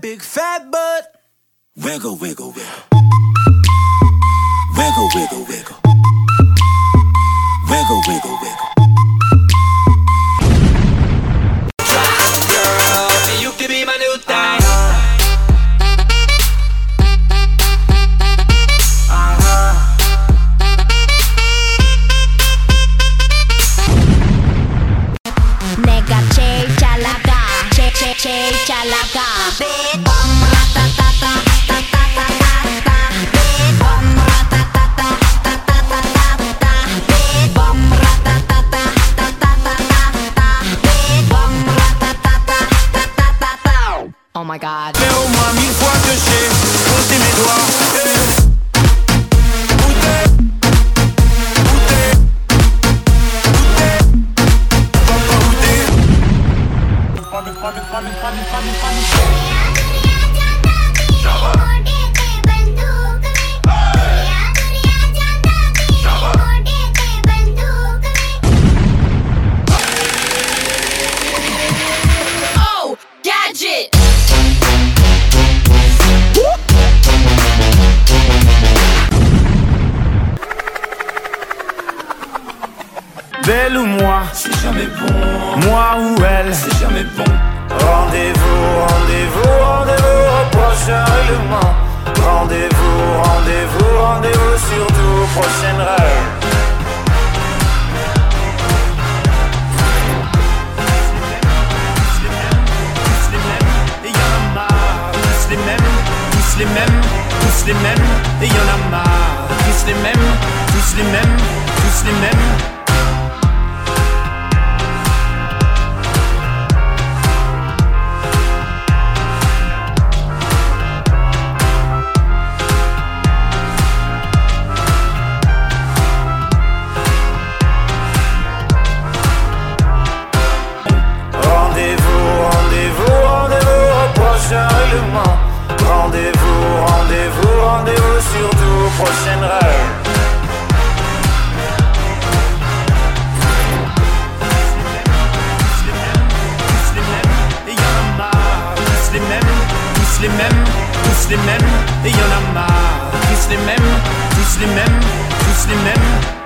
big fat butt. Wiggle, wiggle, wiggle. Wiggle, wiggle, wiggle. Wiggle, wiggle, wiggle. Girl, you can be my new thing. 내가 제일 잘 나가 제일 잘 나가 Big Bum 라따따따 따따따따따 Big Bum 라따따따 따따따따따 Big Bum 라따따따 따따따따따 Big Bum 라따따따 따따따따 Oh my god. Fais au moins 1000 fois que j'ai posé mes doigts. Oh, gadget. Belle ou moi, c'est jamais bon. Moi ou elle, c'est jamais bon. Rendez-vous, rendez-vous, rendez-vous au prochain règlement. Rendez-vous, rendez-vous, rendez-vous surtout au prochain rêve. Tous les mêmes, et y'en a marre. Tous les mêmes, tous les mêmes, tous les mêmes, et y'en a marre. Tous les mêmes, tous les mêmes, tous les mêmes. Rendez-vous, rendez-vous, rendez-vous surtout au prochain rêve. Tous les mêmes, et y'en a marre. Tous les mêmes, tous les mêmes, tous les mêmes, et y'en a marre. Tous les mêmes, tous les mêmes, tous les mêmes.